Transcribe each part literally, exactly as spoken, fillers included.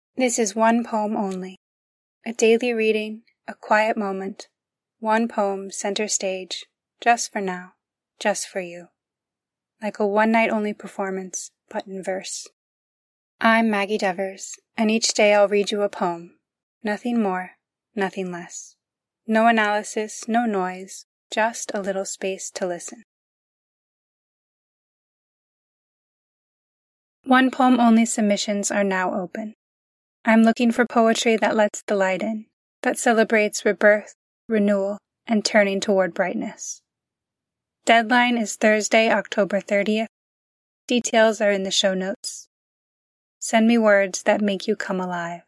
This is one poem only. A daily reading, a quiet moment, one poem center stage, just for now, just for you. Like a one-night-only performance, but in verse. I'm Maggie Devers, and each day I'll read you a poem. Nothing more, nothing less. No analysis, no noise, just a little space to listen. One poem only submissions are now open. I'm looking for poetry that lets the light in, that celebrates rebirth, renewal, and turning toward brightness. Deadline is Thursday, October thirtieth. Details are in the show notes. Send me words that make you come alive.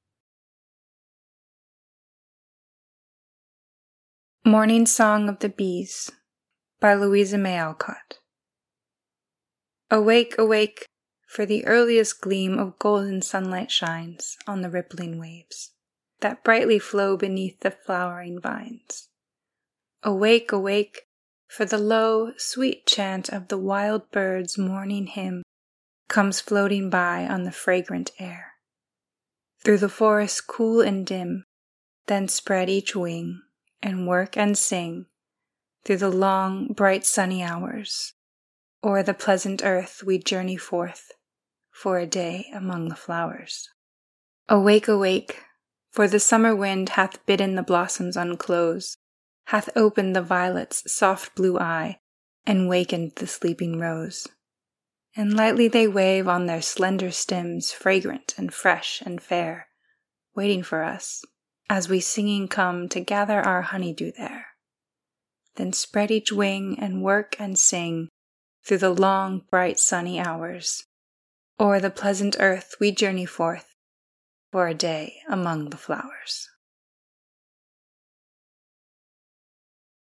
Morning Song of the Bees by Louisa May Alcott. Awake, awake, for the earliest gleam of golden sunlight shines on the rippling waves that brightly flow beneath the flowering vines. Awake, awake, for the low, sweet chant of the wild bird's morning hymn comes floating by on the fragrant air. Through the forest cool and dim, then spread each wing, and work and sing through the long, bright sunny hours. O'er the pleasant earth we journey forth for a day among the flowers. Awake, awake, for the summer wind hath bidden the blossoms unclose, hath opened the violet's soft blue eye, and wakened the sleeping rose. And lightly they wave on their slender stems, fragrant and fresh and fair, waiting for us, as we singing come to gather our honeydew there. Then spread each wing and work and sing through the long, bright sunny hours. O'er the pleasant earth we journey forth for a day among the flowers.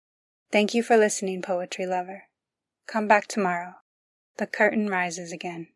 Thank you for listening, poetry lover. Come back tomorrow. The curtain rises again.